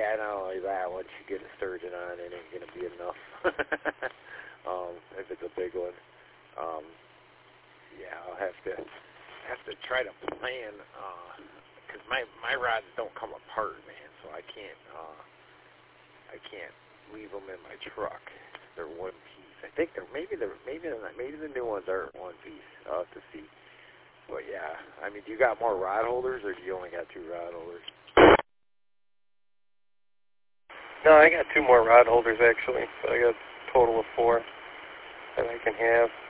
yeah, not only that, once you get a sturgeon on, it ain't going to be enough. If it's a big one. Yeah, I'll have to try to plan, because my rods don't come apart, man, so I can't leave them in my truck. They're one piece. I think maybe the new ones are one piece. I'll have to see. But yeah, I mean, do you got more rod holders, or do you only got 2 rod holders? No, I got 2 more rod holders actually. So I got a total of 4 that I can have.